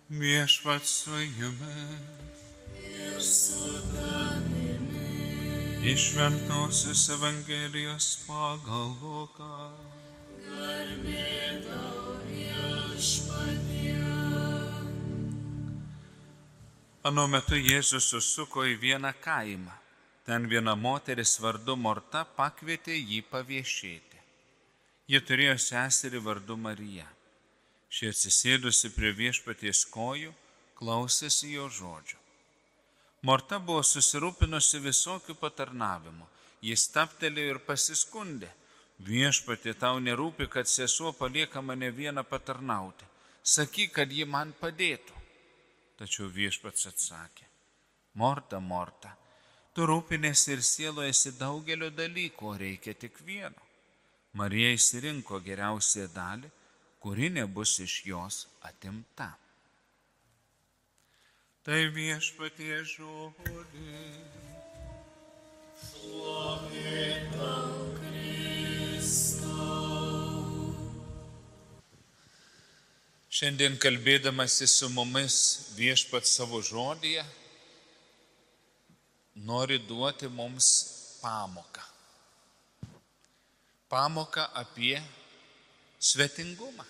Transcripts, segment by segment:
Viešpats su jumis. Ir su tavimi. Iš Šventosios Evangelijos pagal Luką. Garbė tau, Viešpatie. Anu metu Jėzus susuko į vieną kaimą. Ten viena moteris vardu Morta pakvietė jį paviešėti. Ji turėjo seserį vardu Marija. Ši atsisėdusi prie Viešpaties kojų, klausėsi jo žodžių. Morta buvo susirūpinusi visokių patarnavimų. Jis stabtelėjo ir pasiskundė: Viešpatie, tau nerūpi, kad sesuo palieka mane vieną patarnauti. Sakyk, kad ji man padėtų. Tačiau Viešpats atsakė: Morta, Morta, tu rūpinėsi ir sielojasi daugelio dalykų, o reikia tik vieno. Marija išsirinko geriausią dalį, kuri nebus iš jos atimta. Tai Viešpatie žodis. Šlovė tau, Kristau. Šiandien kalbėdamasi su mumis Viešpats savo žodyje nori duoti mums pamoką. Pamoką apie svetingumą.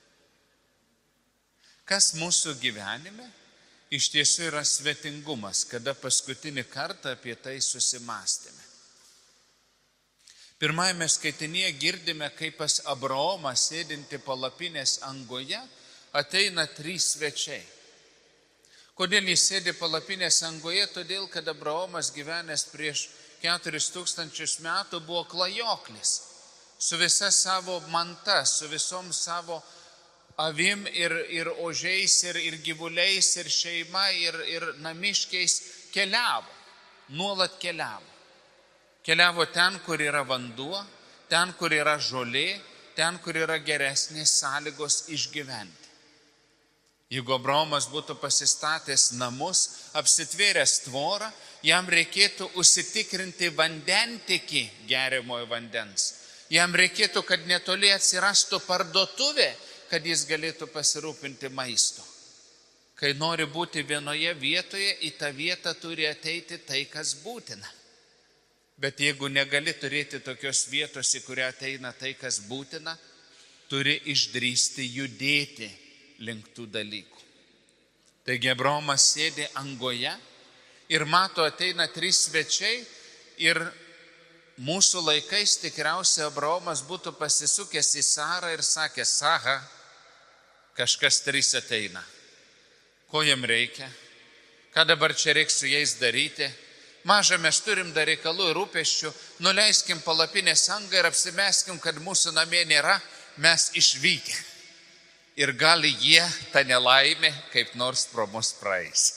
Kas mūsų gyvenime iš tiesų yra svetingumas, kada paskutinį kartą apie tai susimastėme. Pirmajame skaitinėje girdime, kaip pas Abraomą sėdinti palapinės angoje ateina 3 svečiai. Kodėl jis sėdi palapinės angoje? Todėl, kad Abraomas gyvenęs prieš 4000 metų buvo klajoklis. Su visa savo manta, su visom savo avim ir ožiais, ir gyvuliais, ir šeima, ir namiškiais keliavo, nuolat keliavo. Keliavo ten, kur yra vanduo, ten, kur yra žolė, ten, kur yra geresnės sąlygos išgyventi. Jeigu Abraomas būtų pasistatęs namus, apsitvėręs tvorą, jam reikėtų užsitikrinti vandentekį geriamojo vandens. Jam reikėtų, kad netoli atsirastų parduotuvė, kad jis galėtų pasirūpinti maisto. Kai nori būti vienoje vietoje, į tą vietą turi ateiti tai, kas būtina. Bet jeigu negali turėti tokios vietos, į kurią ateina tai, kas būtina, turi išdrįsti judėti link tų dalykų. Taigi Abraomas sėdi angoje ir mato, ateina 3 svečiai ir mūsų laikais tikriausiai Abraomas būtų pasisukęs į Sarą ir sakęs: Sara, kažkas 3 ateina. Ko jam reikia? Ką dabar čia reikia su jais daryti? Maža, mes turim dar reikalų ir rūpesčių, nuleiskim palapinės angą ir apsimeskim, kad mūsų namie nėra, mes išvykę. Ir gali jie tą nelaimę kaip nors pro mus praeis.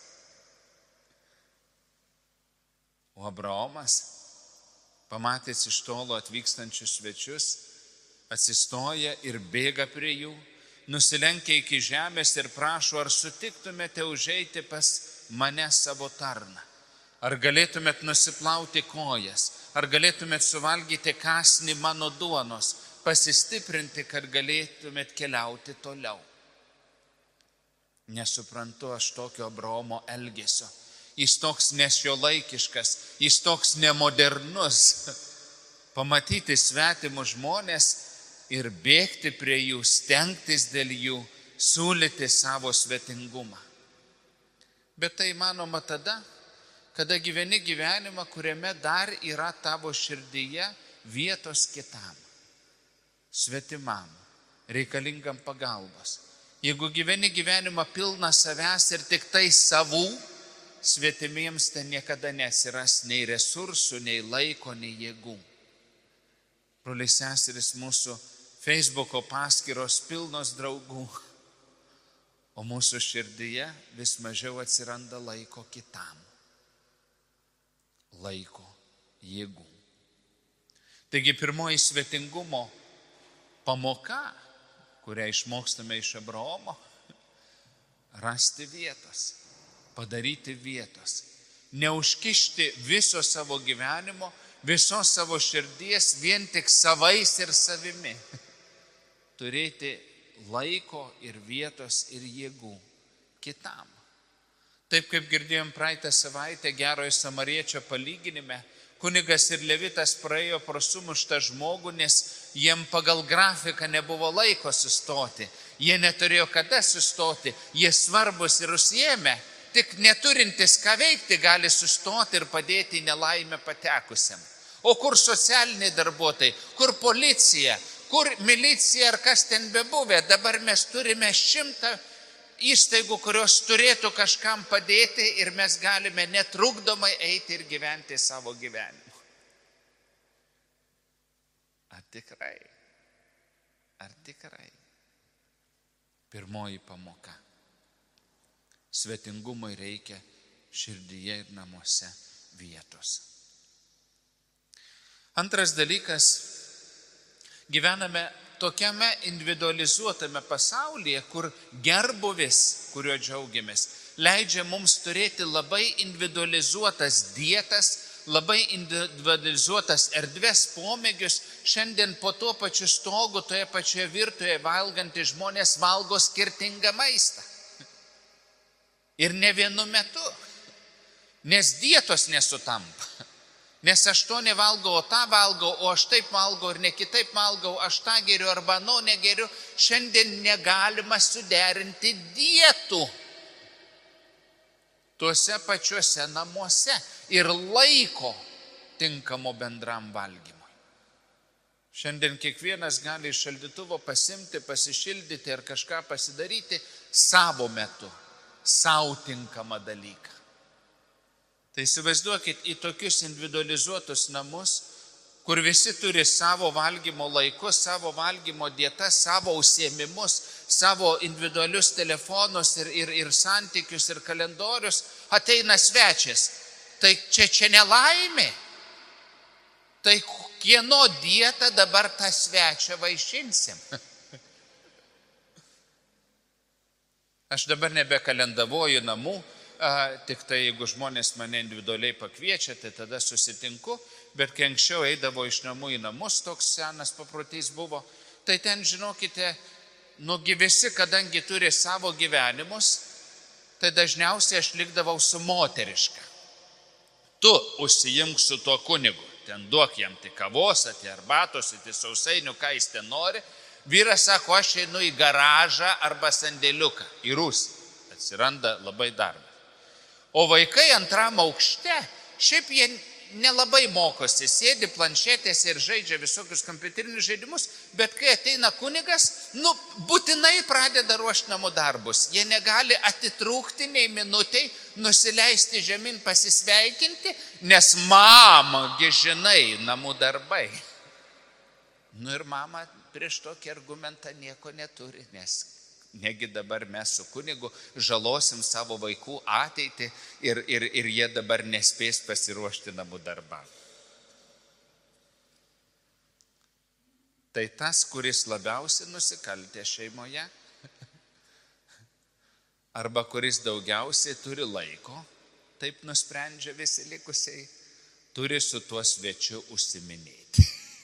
O Abraomas, pamatęs iš tolo atvykstančius svečius, atsistoja ir bėga prie jų, nusilenkia iki žemės ir prašo: ar sutiktumėte užeiti pas mane savo tarną? Ar galėtumėt nusiplauti kojas? Ar galėtumėt suvalgyti kąsnį mano duonos, pasistiprinti, kad galėtumėt keliauti toliau? Nesuprantu aš tokio Abraomo elgesio. Jis toks nešiuolaikiškas, jis toks nemodernus. Pamatyti svetimus žmonės ir bėgti prie jų, stengtis dėl jų, siūlyti savo svetingumą. Bet tai įmanoma tada, kada gyveni gyvenimą, kuriame dar yra tavo širdyje vietos kitam, svetimam, reikalingam pagalbos. Jeigu gyveni gyvenimą pilną savęs ir tik tai savų, svetimiems ten niekada nesiras nei resursų, nei laiko, nei jėgų. Broliai seserys, mūsų Facebooko paskyros pilnos draugų, o mūsų širdyje vis mažiau atsiranda laiko kitam. Laiko, jėgų. Taigi pirmoji svetingumo pamoka, kurią išmokstame iš Abraomo, rasti vietos, padaryti vietos, neužkišti viso savo gyvenimo, visos savo širdies vien tik savais ir savimi. Turėti laiko ir vietos ir jėgų kitam. Taip kaip girdėjom praeitą savaitę gerojo samariečio palyginime, kunigas ir levitas praėjo pro sumuštą žmogų, nes jiem pagal grafiką nebuvo laiko sustoti. Jie neturėjo kada sustoti, jie svarbus ir užsiėmę, tik neturintis ką veikti gali sustoti ir padėti į nelaimę patekusiam. O kur socialiniai darbuotojai, kur policija, kur milicija ar kas ten bebuvę, dabar mes turime 100 įstaigų, kurios turėtų kažkam padėti ir mes galime netrukdomai eiti ir gyventi savo gyvenimą. Ar tikrai? Ar tikrai? Pirmoji pamoka. Svetingumui reikia širdyje ir namuose vietos. Antras dalykas, gyvename tokiame individualizuotame pasaulyje, kur gerbuvis, kuriuo džiaugiamės, leidžia mums turėti labai individualizuotas dietas, labai individualizuotas erdves, pomėgius. Šiandien po tuo pačiu stogu, toje pačioje virtuvėje valgantys žmonės valgo skirtingą maistą. Ir ne vienu metu, nes dietos nesutampa. Nes aš to nevalgau, o tą valgau, o aš taip valgau ir ne kitaip valgau, aš tą geriu arba no negeriu. Šiandien negalima suderinti dietų tuose pačiuose namuose ir laiko tinkamo bendram valgymui. Šiandien kiekvienas gali iš šaldytuvo pasimti, pasišildyti ir kažką pasidaryti savo metu, savo tinkamą dalyką. Tai įsivaizduokit į tokius individualizuotus namus, kur visi turi savo valgymo laikus, savo valgymo dietas, savo užsiėmimus, savo individualius telefonus ir santykius ir kalendorius, ateina svečias. Tai čia nelaimė. Tai kieno dietą dabar tą svečią vaišinsim? Aš dabar nebekalendavoju namų. Tik tai jeigu žmonės mane individualiai pakviečia, tai tada susitinku, bet kai anksčiau eidavo iš namų į namus, toks senas paprotys buvo, tai ten, žinokite, nugi visi, kadangi turi savo gyvenimus, tai dažniausiai aš likdavau su moteriška. Tu užsijimk su tuo kunigu, ten duok jam tik kavos, ati arbatos, ati sausainių, ką jis ten nori. Vyras sako, aš einu į garažą arba sandėliuką, į rūsį. Atsiranda labai darbas. O vaikai antram aukšte, šiaip jie nelabai mokosi, sėdi planšetėse ir žaidžia visokius kompiuterinius žaidimus, bet kai ateina kunigas, būtinai pradeda ruošti namų darbus. Jie negali atitrūkti nei minutei, nusileisti žemyn pasisveikinti, nes mamagi žinai, namų darbai. Ir mama prieš tokį argumentą nieko neturi, nes negi dabar mes su kunigu žalosim savo vaikų ateitį ir jie dabar nespės pasiruošti namų darbą. Tai tas, kuris labiausiai nusikaltė šeimoje, arba kuris daugiausiai turi laiko, taip nusprendžia visi likusiai, turi su tuo svečiu užsiminėti.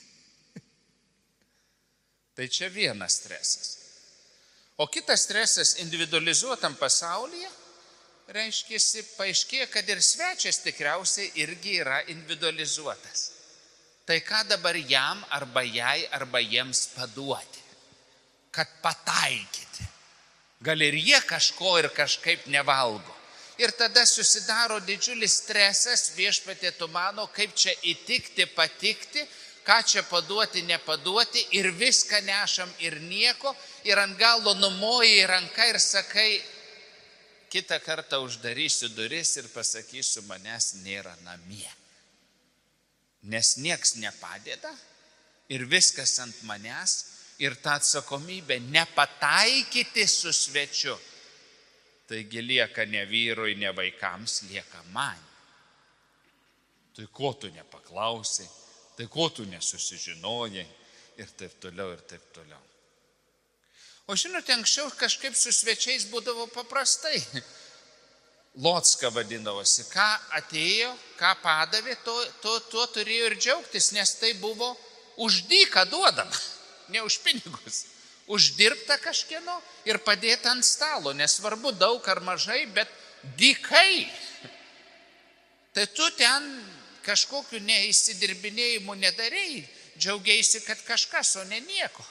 Tai čia vienas stresas. O kitas stresas individualizuotam pasaulyje, reiškia, paaiškėja, kad ir svečias tikriausiai irgi yra individualizuotas. Tai ką dabar jam arba jai arba jiems paduoti, kad pataikyti. Gal ir jie kažko ir kažkaip nevalgo. Ir tada susidaro didžiulis stresas, viešpatie tu mano, kaip čia įtikti, patikti, ką čia paduoti, nepaduoti ir viską nešam ir nieko ir ant galo numoji ranką ir sakai, kitą kartą uždarysiu duris ir pasakysiu, manęs nėra namie. Nes nieks nepadeda ir viskas ant manęs ir ta atsakomybė nepataikyti su svečiu. Taigi lieka ne vyrui, ne vaikams, lieka man. Tai ko tu nepaklausai? Tai ko tu nesusižinojai ir taip toliau, ir taip toliau. O žinote, anksčiau kažkaip su svečiais būdavo paprastai. Locka vadindavosi, ką atėjo, ką padavė, tuo turėjo ir džiaugtis, nes tai buvo už dyką duodama, ne už pinigus. uždirbta kažkieno ir padėta ant stalo, nesvarbu daug ar mažai, bet dykai. Tai tu ten kažkokiu neįsidirbinėjimu nedarei, džiaugiaisi, kad kažkas, o ne nieko.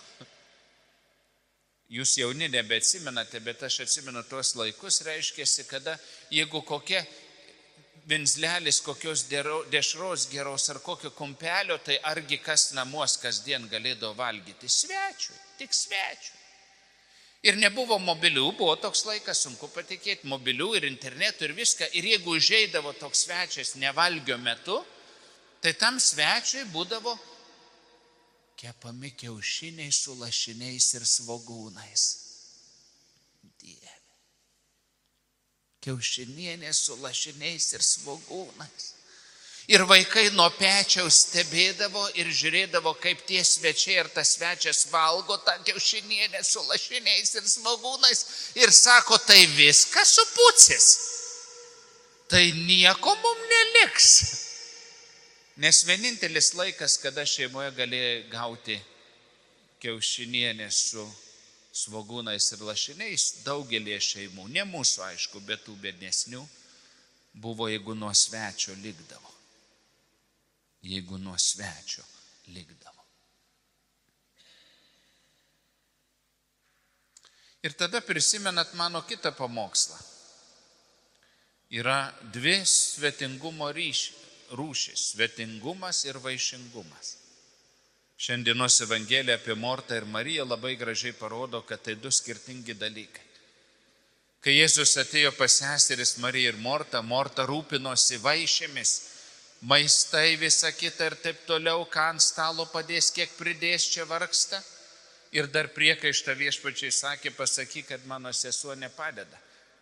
Jūs jauni nebeatsimenate, bet aš atsimenu tuos laikus, reiškiasi, kada jeigu kokia vinzlelis kokios dešros geros ar kokio kumpelio, tai argi kas namuos kasdien galėdavo valgyti? Svečiui, tik svečiui. Ir nebuvo mobilių, buvo toks laikas, sunku patikėti, mobilių ir internetų ir viską. Ir jeigu užeidavo toks svečias nevalgio metu, tai tam svečiui būdavo kepami kiaušiniai su lašiniais ir svogūnais. Dieve. Kiaušinienė su lašiniais ir svogūnais. Ir vaikai nuo pečiaus stebėdavo ir žiūrėdavo, kaip tie svečiai ir tas svečias valgo tą kiaušinienę su lašiniais ir svogūnais. Ir sako, tai viskas supucis. Tai nieko mums neliks. Nes vienintelis laikas, kada šeimoje galėjo gauti kiaušinienę su svogūnais ir lašiniais, daugelį šeimų, ne mūsų aišku, bet tų bednesnių, buvo jeigu nuo svečio likdavo. Jeigu nuo svečio likdavo. Ir tada prisimenat mano kitą pamokslą. Yra dvi svetingumo rūšis – svetingumas ir vaišingumas. Šiandienos Evangelija apie Mortą ir Mariją labai gražiai parodo, kad tai du skirtingi dalykai. Kai Jėzus atėjo pas seseris Mariją ir Mortą, Morta rūpinosi vaišėmis, maistai visą kitą ir taip toliau, ką ant stalo padės, kiek pridės, čia vargsta. Ir dar priekaištą viešpačiai sakė, pasakyk, kad mano sesuo nepadeda.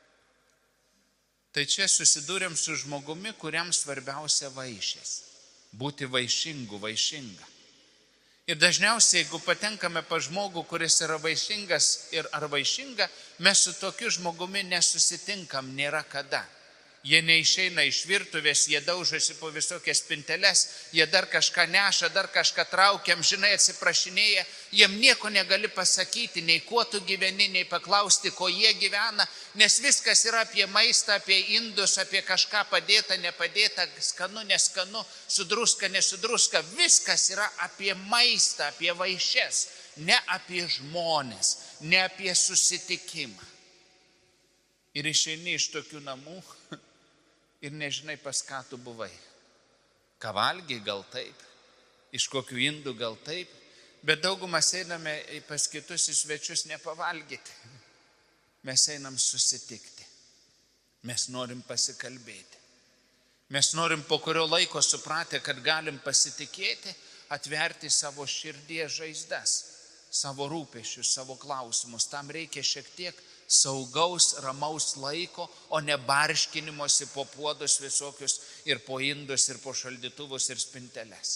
Tai čia susidūrėm su žmogumi, kuriam svarbiausia vaišės. Būti vaišingu, vaišinga. Ir dažniausiai, jeigu patenkame pa žmogų, kuris yra vaišingas ar vaišinga, mes su tokiu žmogumi nesusitinkam, nėra kada. Jie neišeina iš virtuvės, jie daužosi po visokias spinteles, jie dar kažką neša, dar kažką traukia, amžinai atsiprašinėja, jiem nieko negali pasakyti, nei kuo tu gyveni, nei paklausti, ko jie gyvena, nes viskas yra apie maistą, apie indus, apie kažką padėta, nepadėta, skanu, neskanu, sudruska, nesudruska, viskas yra apie maistą, apie vaišes, ne apie žmonės, ne apie susitikimą. Ir išeini iš tokių namų ir nežinai, pas ką tu buvai. Ką valgiai, gal taip, iš kokių indų gal taip, bet daugumas einame pas kitus į svečius nepavalgyti. Mes einam susitikti. Mes norim pasikalbėti. Mes norim po kurio laiko supratę, kad galim pasitikėti, atverti savo širdies žaizdas, savo rūpesčius, savo klausimus. Tam reikia šiek tiek saugaus, ramaus laiko, o ne barškinimosi po puodus visokius ir po indus, ir po šaldytuvus, ir spinteles.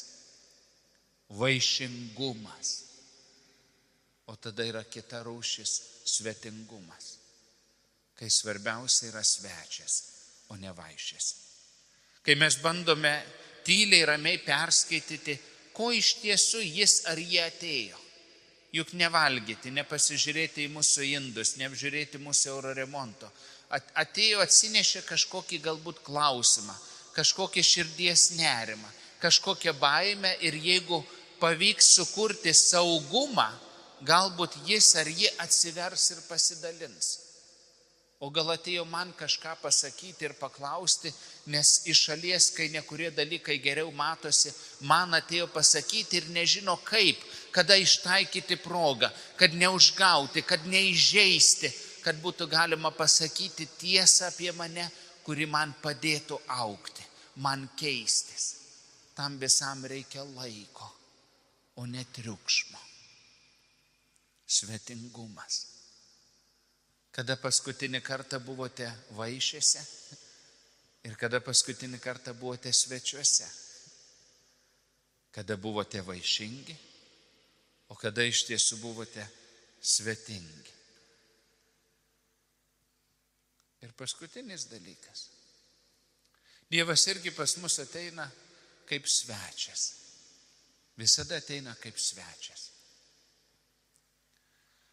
Vaišingumas. O tada yra kita rūšis – svetingumas. Kai svarbiausia yra svečias, o ne vaišės. Kai mes bandome tyliai, ramiai perskaityti, ko iš tiesų jis ar jie atėjo. Juk nevalgyti, nepasižiūrėti į mūsų indus, neapžiūrėti mūsų Euroremonto. Atėjo, atsinešė kažkokį galbūt klausimą, kažkokį širdies nerimą, kažkokią baimę ir jeigu pavyks sukurti saugumą, galbūt jis ar ji atsivers ir pasidalins. O gal atėjo man kažką pasakyti ir paklausti, nes iš šalies, kai nekurie dalykai geriau matosi, man atėjo pasakyti ir nežino kaip, kada ištaikyti progą, kad neužgauti, kad neįžeisti, kad būtų galima pasakyti tiesą apie mane, kuri man padėtų augti, man keistis. Tam visam reikia laiko, o ne triukšmo. Svetingumas. Kada paskutinį kartą buvote vaišėse ir kada paskutinį kartą buvote svečiuose. Kada buvote vaišingi, o kada iš tiesų buvote svetingi. Ir paskutinis dalykas. Dievas irgi pas mus ateina kaip svečias. Visada ateina kaip svečias.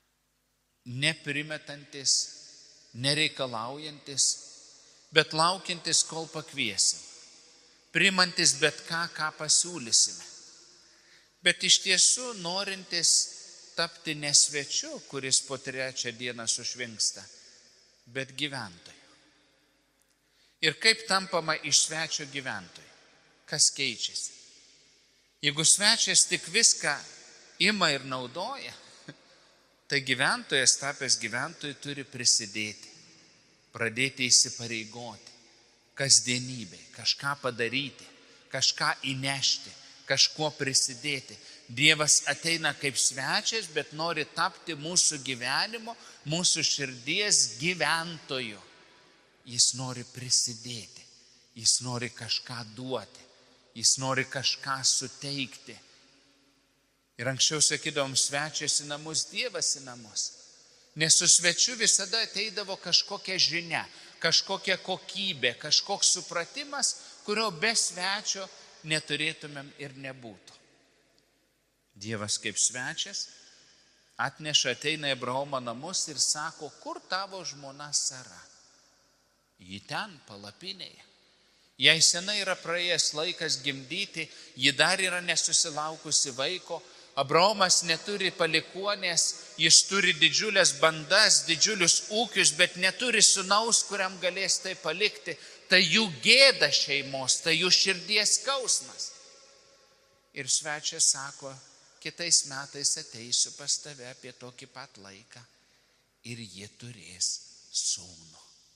neprimetantis, nereikalaujantis, bet laukiantis, kol pakviesim, primantis bet ką, ką pasiūlysime. Bet iš tiesų norintis tapti ne svečiu, kuris po 3 dieną sušvinksta, bet gyventoju. Ir kaip tampama iš svečio gyventoju? Kas keičiasi? Jeigu svečias tik viską ima ir naudoja, tai gyventojas tapęs gyventoju turi prisidėti, pradėti įsipareigoti, kasdienybei, kažką padaryti, kažką įnešti, kažkuo prisidėti. Dievas ateina kaip svečias, bet nori tapti mūsų gyvenimo, mūsų širdies gyventoju. Jis nori prisidėti, jis nori kažką duoti, jis nori kažką suteikti. Ir anksčiau sakydavom, svečias į namus, Dievas į namus. Nes su svečiu visada ateidavo kažkokia žinia, kažkokia kokybė, kažkoks supratimas, kurio be svečio neturėtumėm ir nebūtų. Dievas kaip svečias atneša, ateina į Abraomo namus ir sako, kur tavo žmona Sara? Ji ten, palapinėje. Jai senai yra praėjęs laikas gimdyti, ji dar yra nesusilaukusi vaiko. Abraomas neturi palikuonės, jis turi didžiulės bandas, didžiulius ūkius, bet neturi sūnaus, kuriam galės tai palikti. Tai jų gėda šeimos, tai jų širdies skausmas. Ir svečias sako, kitais metais ateisiu pas tave apie tokį pat laiką ir ji turės sūnų.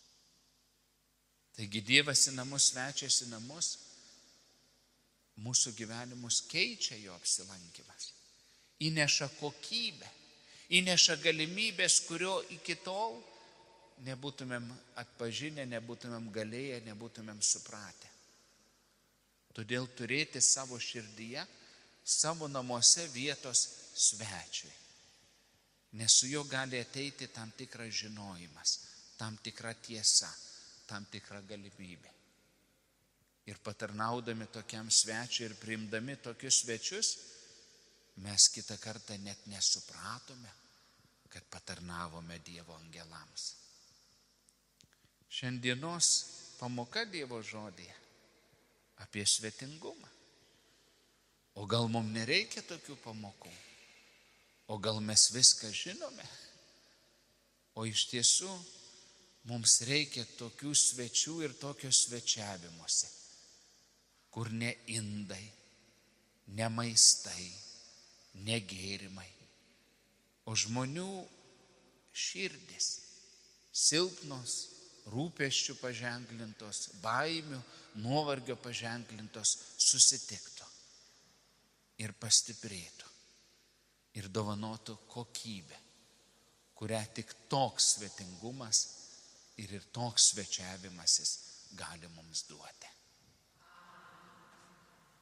Taigi Dievas į namus, svečias į namus, mūsų gyvenimus keičia jo apsilankymas. Įneša kokybę, įneša galimybės, kurio iki tol nebūtumėm atpažinę, nebūtumėm galėję, nebūtumėm supratę. Todėl turėti savo širdyje, savo namuose vietos svečiui. Nes su juo gali ateiti tam tikras žinojimas, tam tikra tiesa, tam tikra galimybė. Ir patarnaudami tokiam svečiui ir priimdami tokius svečius, mes kitą kartą net nesupratome, kad patarnavome Dievo angelams. Šiandienos pamoka Dievo žodyje apie svetingumą. O gal mums nereikia tokių pamokų? O gal mes viską žinome? O iš tiesų mums reikia tokių svečių ir tokio svečiavimuose, kur ne indai, ne maistai, ne gėrimai, o žmonių širdis, silpnos, rūpesčių paženklintos, baimių, nuovargio paženklintos, susitiktų ir pastiprėtų ir dovanotų kokybę, kurią tik toks svetingumas ir toks svečiavimasis gali mums duoti.